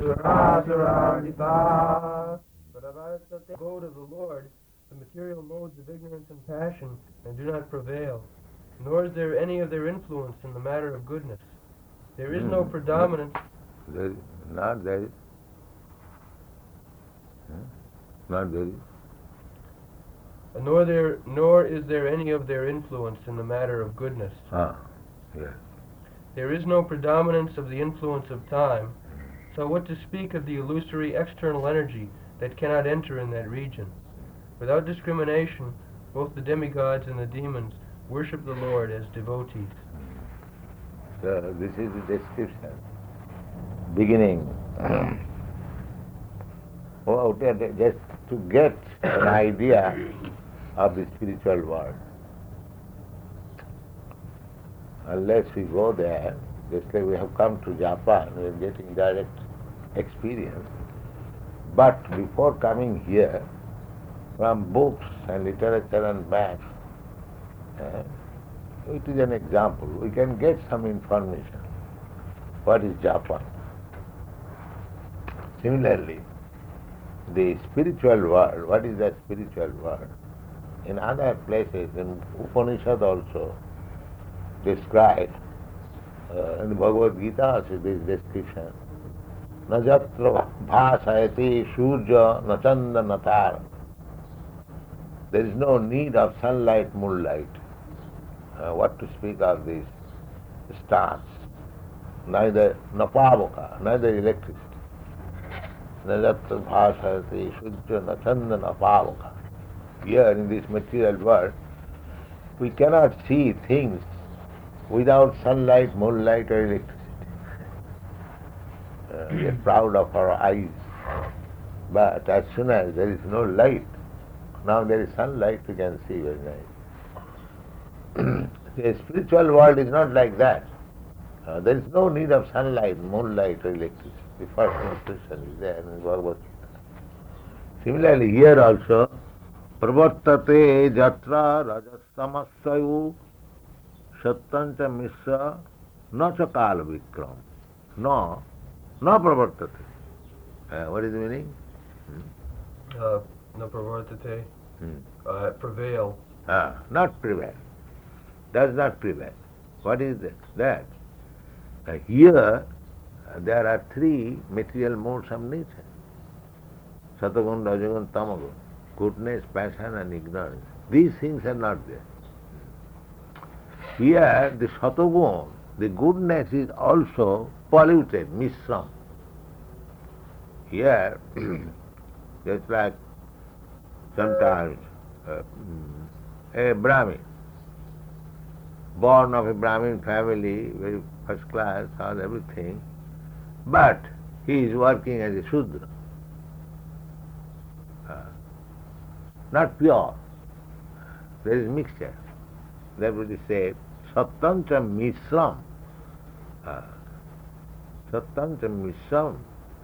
But go to the Lord, the material modes of ignorance and passion, and do not prevail, nor is there any of their influence in the matter of goodness. There is no predominance. There is not there is. Not there is. Nor is there any of their influence in the matter of goodness. Yes. There is no predominance of the influence of time, so what to speak of the illusory external energy that cannot enter in that region? Without discrimination, both the demigods and the demons worship the Lord as devotees. So this is the description. Beginning. Just to get an idea of the spiritual world. Unless we go there, just like we have come to Japan, we are getting direct experience. But before coming here, from books and literature and maps, it is an example. We can get some information. What is Japan? Similarly, the spiritual world, what is the spiritual world? In other places, in Upanishad also, described, in the Bhagavad Gita also this description, Najatra bhasayati surya nachanda natar. There is no need of sunlight, moonlight. What to speak of these stars? Neither napavoka, neither electricity. Najatra bhasayati surya nachanda napavoka. Here in this material world, we cannot see things without sunlight, moonlight or electricity. We are proud of our eyes. But as soon as there is no light, now there is sunlight, we can see very nice. The spiritual world is not like that. There is no need of sunlight, moonlight or electricity. The first impression is there in Bhagavad Gita. Similarly, here also, pravartate jatra rajastamasayu sattancha misra na kala vikram. No pravartate. What is the meaning? No pravartate. Prevail. Not prevail. Does not prevail. What is that? Here there are three material modes of nature. Satagun, Rajagun, Tamagun. Goodness, passion and ignorance. These things are not there. Here the Satagun, the goodness is also polluted, misram. Here, just like sometimes a Brahmin, born of a Brahmin family, very first class, has everything, but he is working as a Shudra. Not pure. There is mixture. Therefore it is said, Sattancha Misram. Sattancha Misram.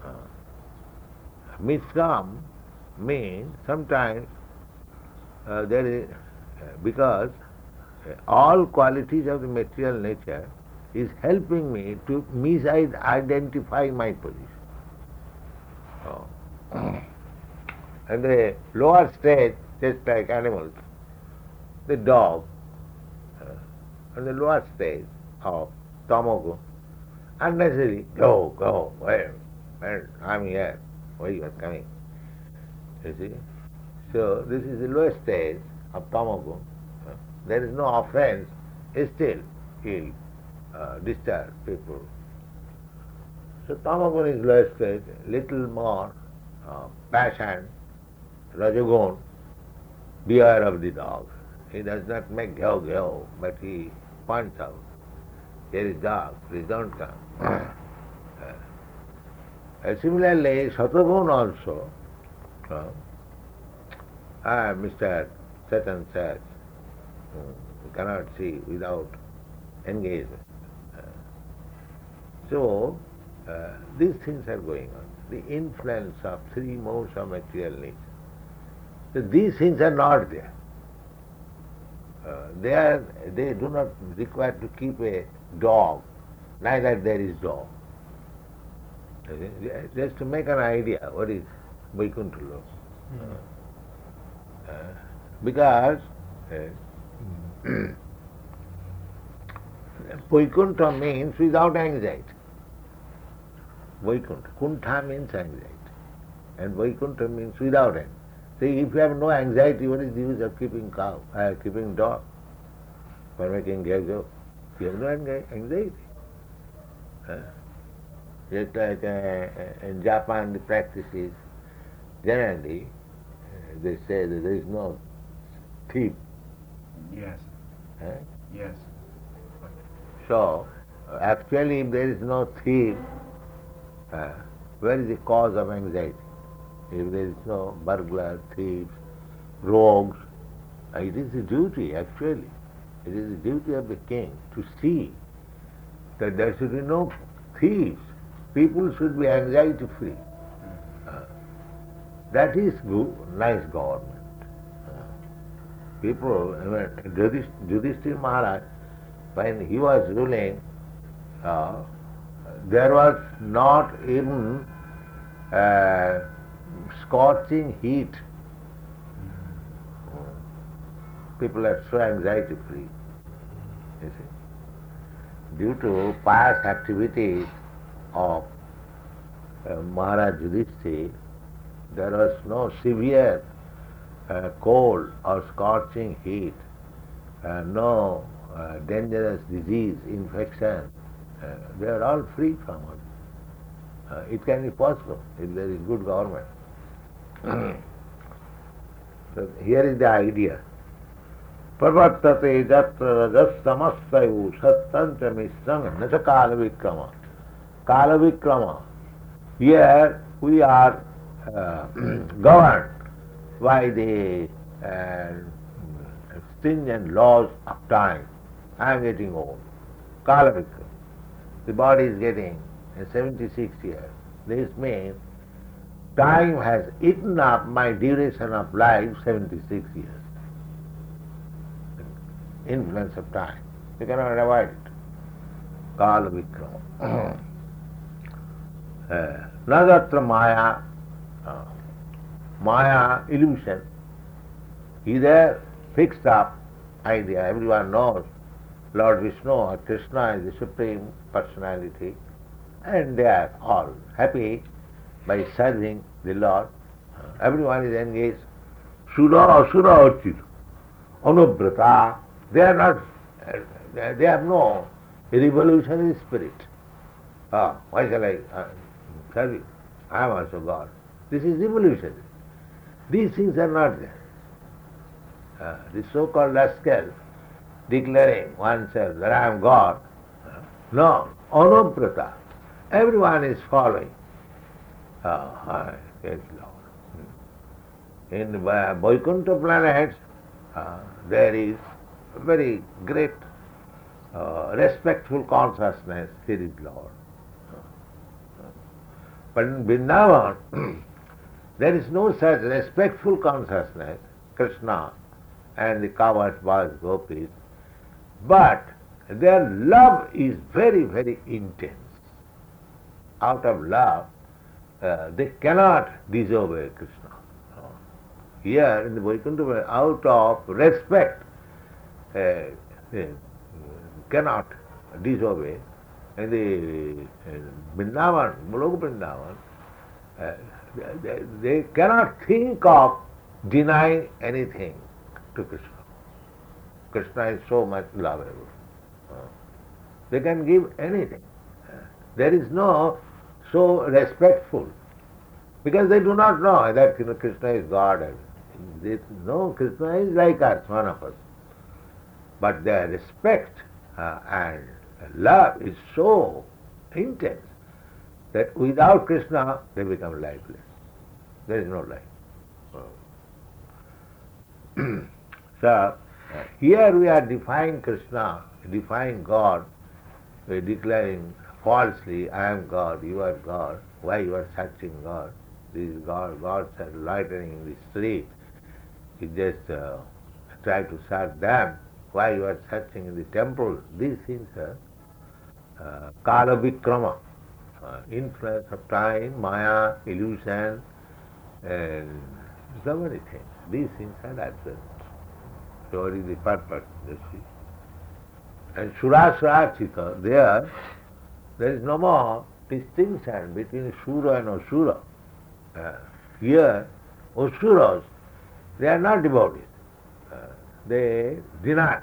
Misram means sometimes there is, because all qualities of the material nature is helping me to misidentify my position. And the lower stage, just like animals, the dog, and the lower stage of tamagun, unnecessarily, go, where, I'm here, why you are coming? You see? So this is the lowest stage of tamagun. There is no offense, still he'll disturb people. So tamagun is lowest stage, little more passion, rajagun, beware of the dog. He does not make gyo, but he points out, here is dog, please don't come. Similarly, Satagun also, Mr. Such and such, you cannot see without engagement. So, these things are going on. The influence of three modes of material nature. So these things are not there. They do not require to keep a dog, neither there is dog. Just to make an idea what is Vaikuntha Lok. Because Vaikuntha means without anxiety. Vaikuntha. Kuntha means anxiety. And Vaikuntha means without anxiety. See, if you have no anxiety, what is the use of keeping cow, keeping dog, for making gecko? You have no anxiety. Just like in Japan, the practice is generally they say that there is no thief. Yes. Yes. So, actually, if there is no thief, where is the cause of anxiety? If there is no burglar, thieves, rogues, it is the duty, actually. It is the duty of the king to see that there should be no thieves. People should be anxiety-free. That is good, nice government. People, Yudhishthira Maharaj, when he was ruling, there was not even scorching heat. People are so anxiety-free, you see. Due to pious activities of Maharaj Yudhishthira, there was no severe cold or scorching heat, no dangerous disease, infection. They are all free from it. It can be possible if there is good government. So here is the idea. Pravartate jatra rajastamassayu sattancha misranga nacha kala vikrama. Kala vikrama. Here we are governed by the stringent laws of time. I am getting old. Kala vikrama. The body is getting 76 years. This means time has eaten up my duration of life 76 years. Influence of time. You cannot avoid it. Kala vikrama. Nadatra maya, maya, illusion, is a fixed up idea. Everyone knows Lord Vishnu or Krishna is the Supreme Personality, and they are all happy by serving the Lord. Everyone is engaged. Sura, asura, achita, anubrata. They are not, they have no revolutionary spirit. Why shall I serve you? I am also God. This is revolutionary. These things are not there. The so-called rascal declaring oneself that I am God. No, anubrata. Everyone is following. Yes, Lord. In Vaikuntha planets, there is a very great respectful consciousness, here is Lord. But in Vrindavan, there is no such respectful consciousness, Krishna and the coward boys, gopis, but their love is very, very intense. Out of love, they cannot disobey Krishna. Here in the Vaikuntha, out of respect, they cannot disobey. In the Vrindavan, Goloka Vrindavan, they cannot think of denying anything to Krishna. Krishna is so much lovable. They can give anything. There is no so respectful, because they do not know that Krishna is God. They know Krishna is like us, one of us. But their respect and love is so intense that without Krishna they become lifeless. There is no life. So, here we are defying Krishna, defying God, we are declaring falsely, I am God, you are God. Why you are searching God? This is God, gods are loitering in the street. You just try to search them. Why you are searching in the temple? These things are Kala Vikrama. influence of time, Maya, illusion, and so many things. These things are absent. So what is the purpose, you see? And Surasura Chita, there is no more distinction between Sura and Asura. Here, Asuras, they are not devotees. They deny.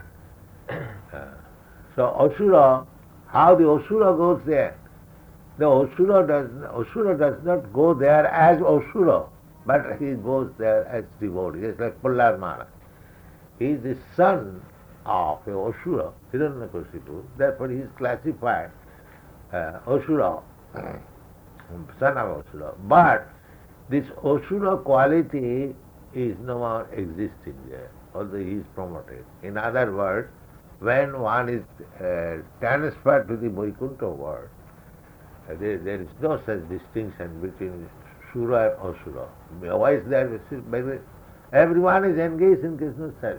So Asura, how the Asura goes there? The Asura does not go there as Asura, but he goes there as devotee. It's like Prahlad Maharaj. He is the son of a Asura, Hiranyakashipu. Therefore he is classified Asura, son of Asura. But this Asura quality is no more existing there, although he is promoted. In other words, when one is transferred to the Vaikuntha world, there is no such distinction between Sura and Asura. Otherwise, everyone is engaged in Krishna's service.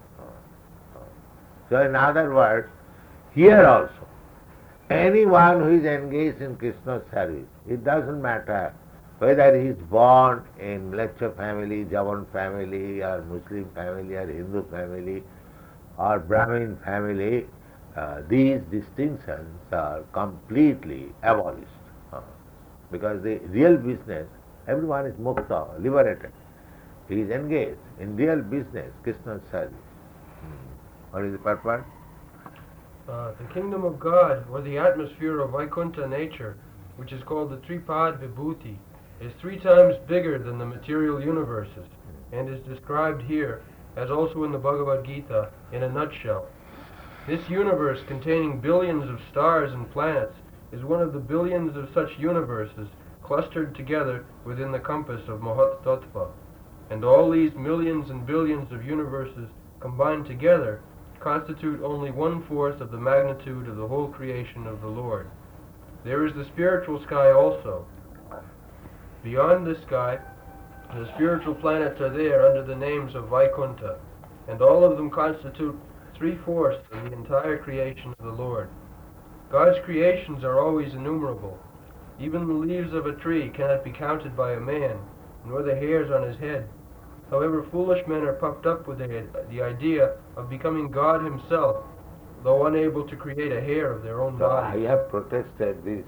So in other words, here also, anyone who is engaged in Krishna's service, it doesn't matter whether he is born in Mleccha family, Javan family, or Muslim family, or Hindu family, or Brahmin family, these distinctions are completely abolished. Because the real business, everyone is mukta, liberated. He is engaged in real business, Krishna's service. What is the purpose? The kingdom of God, or the atmosphere of Vaikuntha nature, which is called the Tripad Vibhuti, is 3 times bigger than the material universes, and is described here, as also in the Bhagavad Gita, in a nutshell. This universe, containing billions of stars and planets, is one of the billions of such universes clustered together within the compass of Mahat Tattva. And all these millions and billions of universes combined together constitute only 1/4 of the magnitude of the whole creation of the Lord. There is the spiritual sky also. Beyond this sky, the spiritual planets are there under the names of Vaikuntha, and all of them constitute 3/4 of the entire creation of the Lord. God's creations are always innumerable. Even the leaves of a tree cannot be counted by a man, nor the hairs on his head. However, foolish men are puffed up with the idea of becoming God himself, though unable to create a hair of their own So body. I have protested this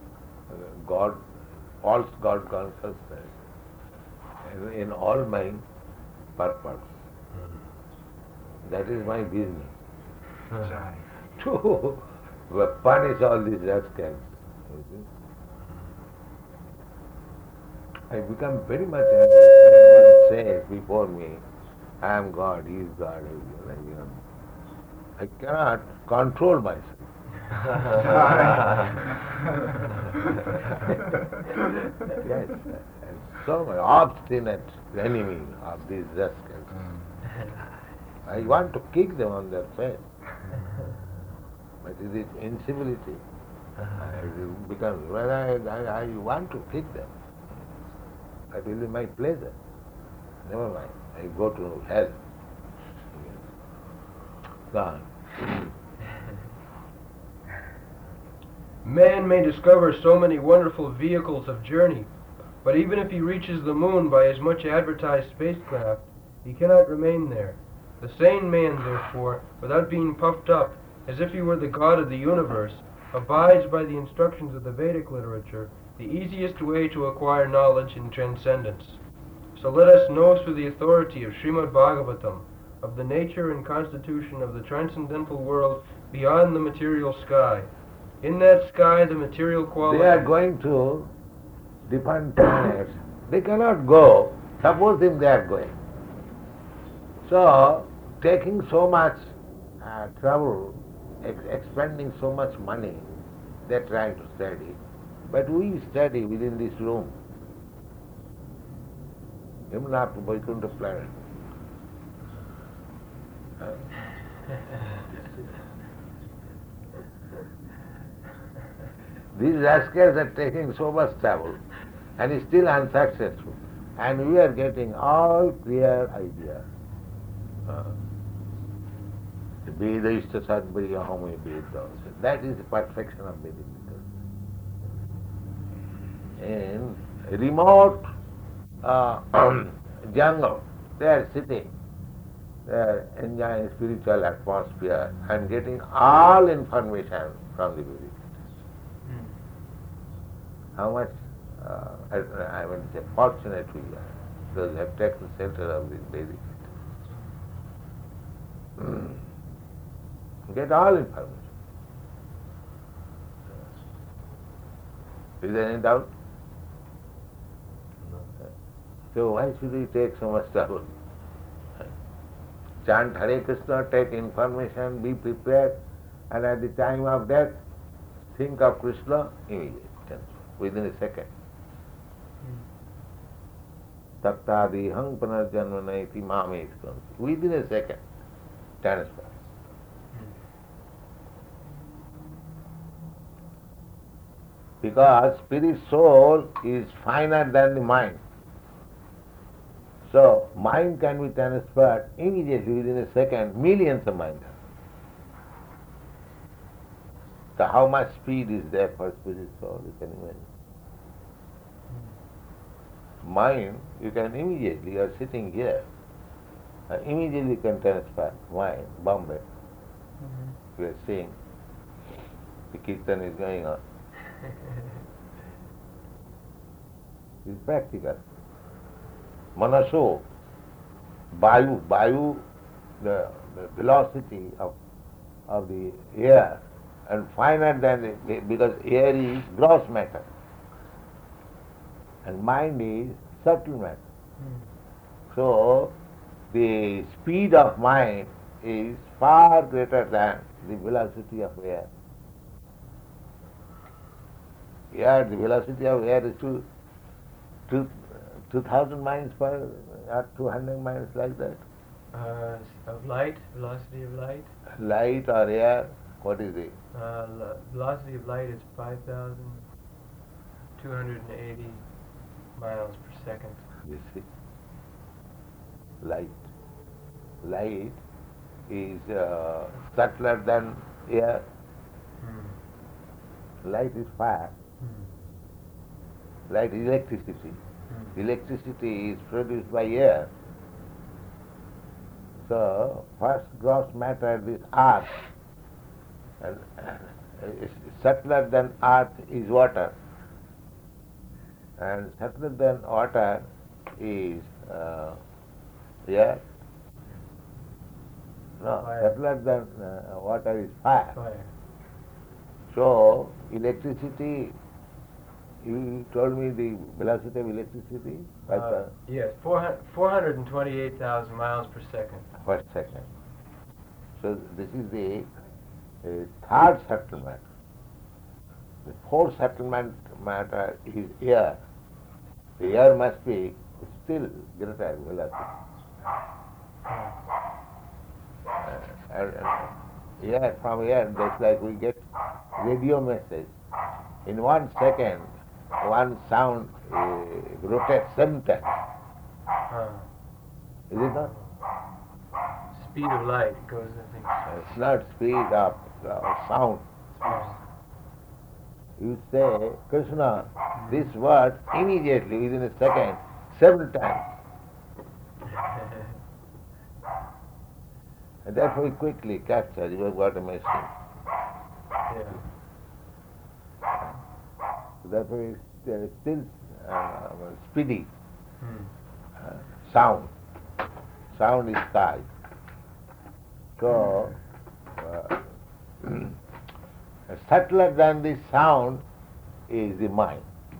false God consciousness in all my purpose. That is my business. Jai. To punish all these rascals. You see? I become very much angry when one says before me, I am God, he is God. I cannot control myself. Yes, I'm so much obstinate enemy of these rascals. I want to kick them on their face. But it is incivility. It becomes, well, I want to kick them. That will be my pleasure. Never mind. I go to hell. Gone. Man may discover so many wonderful vehicles of journey, but even if he reaches the moon by his much advertised spacecraft, he cannot remain there. The sane man, therefore, without being puffed up, as if he were the god of the universe, abides by the instructions of the Vedic literature, the easiest way to acquire knowledge in transcendence. So let us know through the authority of Srimad Bhagavatam of the nature and constitution of the transcendental world beyond the material sky. In that sky, the material quality... They are going to different planets. They cannot go. Suppose if they are going. So, taking so much trouble, expending so much money, they are trying to study. But we study within this room. Even up to Vaikuntha planet. These rascals are taking so much trouble and is still unsuccessful. And we are getting all clear ideas. Veda Ishta Sadbhariya Home Veda. That is the perfection of Vedic literature. in remote jungle. They are sitting, they are enjoying spiritual atmosphere and getting all information from the Vedic. How much, I would say, fortunate we are, those who have taken shelter of the Vedic. Get all information. Is there any doubt? So why should we take so much trouble? Chant Hare Krishna, take information, be prepared, and at the time of death, think of Krishna immediately, within a second. Tattadi hang panarjanma naiti mame. Within a second, transfer. Because spirit soul is finer than the mind. So mind can be transferred immediately within a second, millions of minds. So how much speed is there for spirit soul, you can imagine. Mind, you can immediately, you are sitting here, immediately can transfer mind, Bombay. We are seeing, the kirtan is going on. It's practical. Manaso, Vayu, the velocity of the air, and finer than because air is gross matter, and mind is subtle matter. So the speed of mind is far greater than the velocity of air. Air, the velocity of air is 2,000 miles per or 200 miles like that. Of light, velocity of light. Light or air, what is it? Velocity of light is 5,280 miles per second. You see, light is subtler than air. Light is fire. Light is electricity. Electricity is produced by air. So, first gross matter, this earth, and subtler than earth is water, and subtler than water is air. No, Fire. subtler than water is fire. Fire. So, electricity, you told me the velocity of electricity? Yes, 428,000 miles per second. Per second. So, this is the third settlement. The fourth settlement matter is air. The air must be still greater velocity. Air, from air, just like we get radio message. In 1 second, one sound rotates 7 times. Is it not? Speed of light goes, I think. It's not speed of sound. You say, Krishna, this word immediately, within a second, 7 times. And that we quickly capture, you have got a machine. Yeah. So that way it's still speedy. Sound. Sound is sky. So, subtler than the sound is the mind.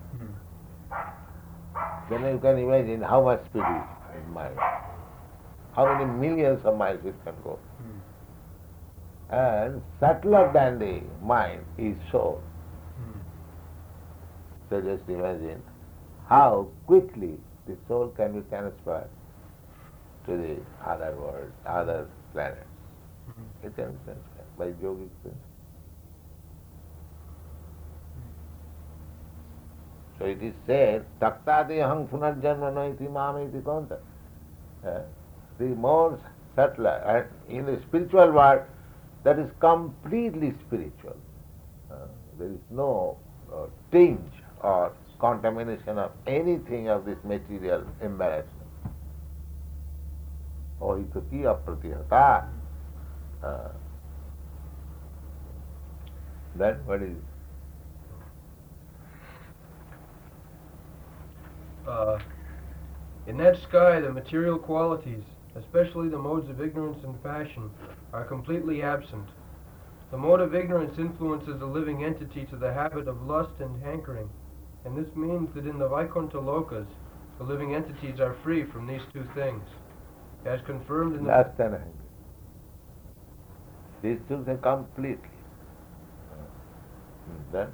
Then you can imagine how much speed is in mind. How many millions of miles it can go. And subtler than the mind is soul. So just imagine how quickly the soul can be transferred to the other world, other planets. It can be transferred by yogic principle. So it is said, Taktati hang punarjanma naiti mamiti konta. The more subtler, and in the spiritual world, that is completely spiritual. There is no tinge or contamination of anything of this material embarrassment. Ohituki apratihata. Then what is it? In that sky, the material qualities, especially the modes of ignorance and passion, are completely absent. The mode of ignorance influences a living entity to the habit of lust and hankering, and this means that in the Vaikuntha Lokas, the living entities are free from these two things, as confirmed in the... Lust and anger. These two things completely. Then?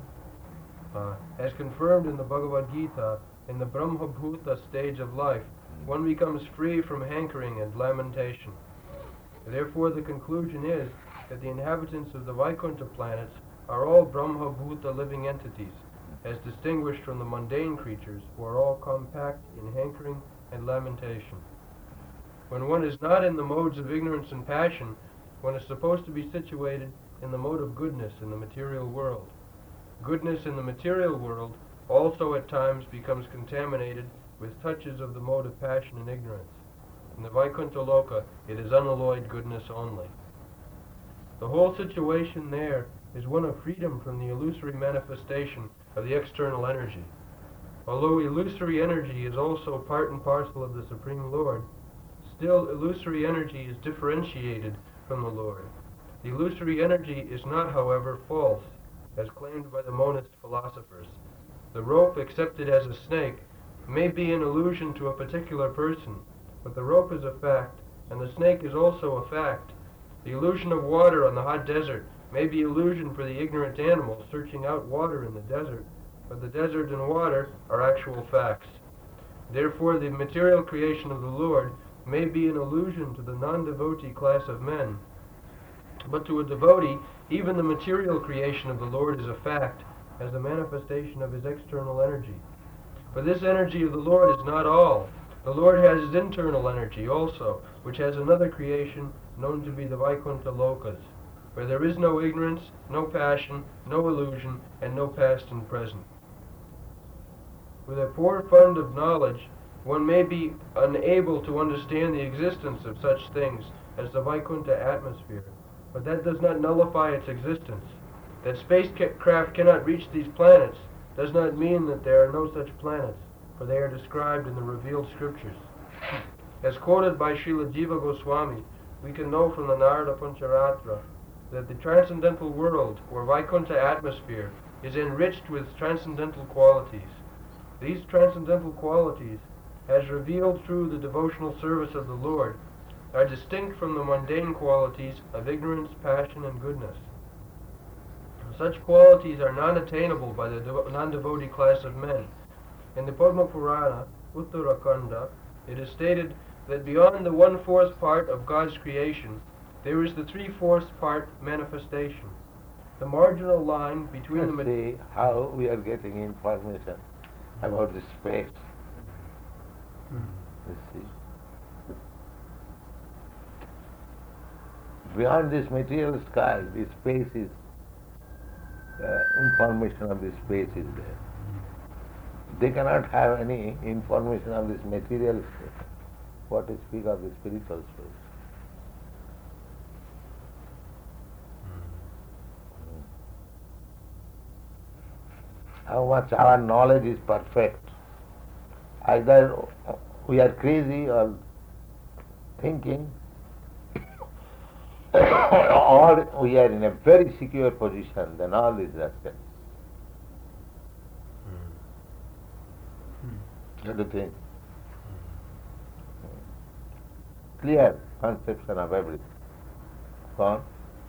As confirmed in the Bhagavad Gita, in the Brahma-bhuta stage of life, one becomes free from hankering and lamentation. Therefore, the conclusion is that the inhabitants of the Vaikuntha planets are all Brahma-bhuta living entities, as distinguished from the mundane creatures who are all compact in hankering and lamentation. When one is not in the modes of ignorance and passion, one is supposed to be situated in the mode of goodness in the material world. Goodness in the material world also at times becomes contaminated with touches of the mode of passion and ignorance. In the Vaikuntha Loka, it is unalloyed goodness only. The whole situation there is one of freedom from the illusory manifestation of the external energy. Although illusory energy is also part and parcel of the Supreme Lord, still illusory energy is differentiated from the Lord. The illusory energy is not, however, false, as claimed by the monist philosophers. The rope accepted as a snake may be an illusion to a particular person, but the rope is a fact, and the snake is also a fact. The illusion of water on the hot desert may be illusion for the ignorant animals searching out water in the desert, but the desert and water are actual facts. Therefore, the material creation of the Lord may be an illusion to the non-devotee class of men, but to a devotee, even the material creation of the Lord is a fact, as the manifestation of his external energy. But this energy of the Lord is not all. The Lord has his internal energy also, which has another creation known to be the Vaikuntha Lokas, where there is no ignorance, no passion, no illusion, and no past and present. With a poor fund of knowledge, one may be unable to understand the existence of such things as the Vaikuntha atmosphere, but that does not nullify its existence. That spacecraft cannot reach these planets does not mean that there are no such planets, for they are described in the revealed scriptures. As quoted by Srila Jiva Goswami, we can know from the Narada Pancharatra that the transcendental world, or Vaikuntha atmosphere, is enriched with transcendental qualities. These transcendental qualities, as revealed through the devotional service of the Lord, are distinct from the mundane qualities of ignorance, passion, and goodness. Such qualities are non-attainable by the non-devotee class of men. In the Padma Purana, Uttarakhanda, it is stated that beyond the 1/4 part of God's creation, there is the 3/4 part manifestation. The marginal line between the... See how we are getting information about the space. You see. Beyond this material sky, the space is, information of the space is there. They cannot have any information of this material space. What to speak of the spiritual space? How much our knowledge is perfect. Either we are crazy or thinking, or we are in a very secure position, then all is rested. What do you think? Clear conception of everything. Go on.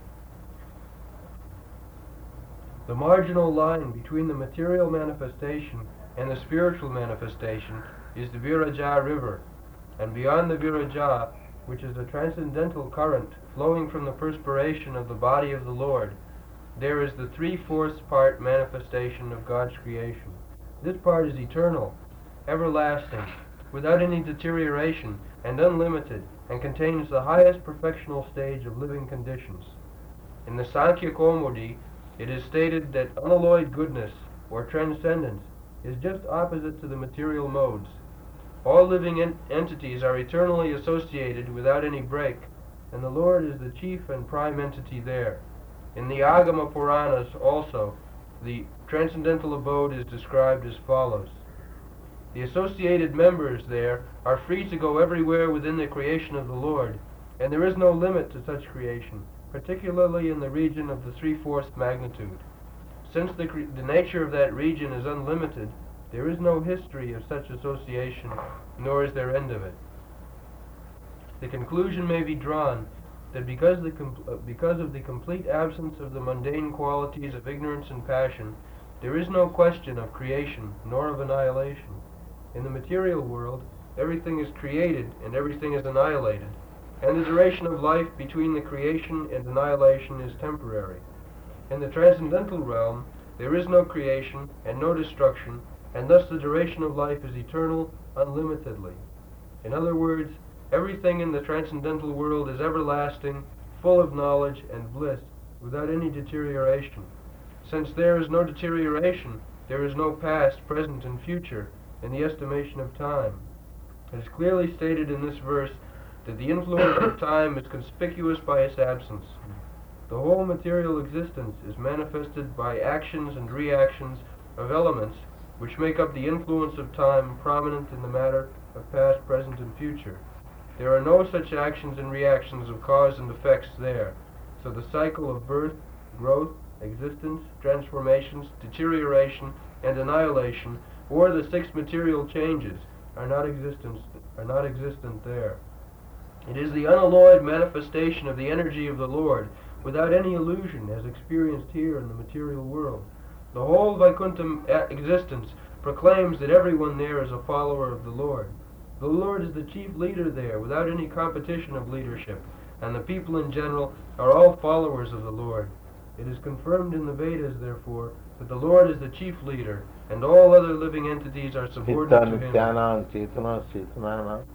The marginal line between the material manifestation and the spiritual manifestation is the Viraja river, and beyond the Viraja, which is a transcendental current flowing from the perspiration of the body of the Lord, there is the 3/4 part manifestation of God's creation. This part is eternal, everlasting, without any deterioration, and unlimited, and contains the highest perfectional stage of living conditions. In the Sankhya Kaumudi, it is stated that unalloyed goodness, or transcendence, is just opposite to the material modes. All living entities are eternally associated without any break, and the Lord is the chief and prime entity there. In the Agama Puranas also, the transcendental abode is described as follows. The associated members there are free to go everywhere within the creation of the Lord, and there is no limit to such creation, particularly in the region of the 3/4 magnitude. Since the nature of that region is unlimited, there is no history of such association, nor is there end of it. The conclusion may be drawn that because of the complete absence of the mundane qualities of ignorance and passion, there is no question of creation nor of annihilation. In the material world, everything is created and everything is annihilated, and the duration of life between the creation and annihilation is temporary. In the transcendental realm, there is no creation and no destruction, and thus the duration of life is eternal unlimitedly. In other words, everything in the transcendental world is everlasting, full of knowledge and bliss, without any deterioration. Since there is no deterioration, there is no past, present, and future in the estimation of time. It is clearly stated in this verse that the influence of time is conspicuous by its absence. The whole material existence is manifested by actions and reactions of elements which make up the influence of time prominent in the matter of past, present, and future. There are no such actions and reactions of cause and effects there, so the cycle of birth, growth, existence, transformations, deterioration, and annihilation, or the 6 material changes, are not existent there. It is the unalloyed manifestation of the energy of the Lord, without any illusion, as experienced here in the material world. The whole Vaikuntha existence proclaims that everyone there is a follower of the Lord. The Lord is the chief leader there, without any competition of leadership, and the people in general are all followers of the Lord. It is confirmed in the Vedas, therefore, that the Lord is the chief leader, and all other living entities are subordinate to him.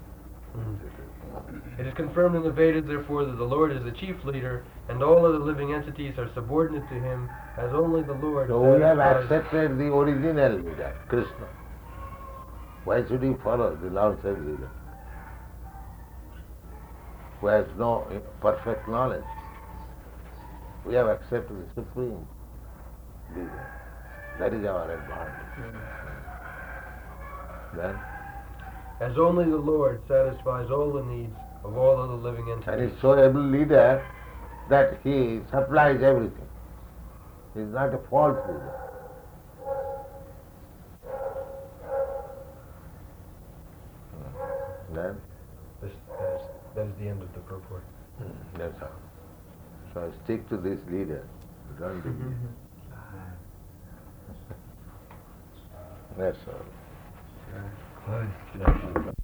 It is confirmed in the Vedas, therefore, that the Lord is the chief leader, and all other living entities are subordinate to him, as only the Lord So we have accepted the original leader, Krishna. Why should we follow the outside leader, who has no perfect knowledge? We have accepted the supreme leader. That is our advantage. Then, as only the Lord satisfies all the needs of all other living entities. And he is so able leader that he supplies everything. He is not a false leader. Then? That is the end of the purport. That's all. So I stick to this leader. Don't deviate. That's all.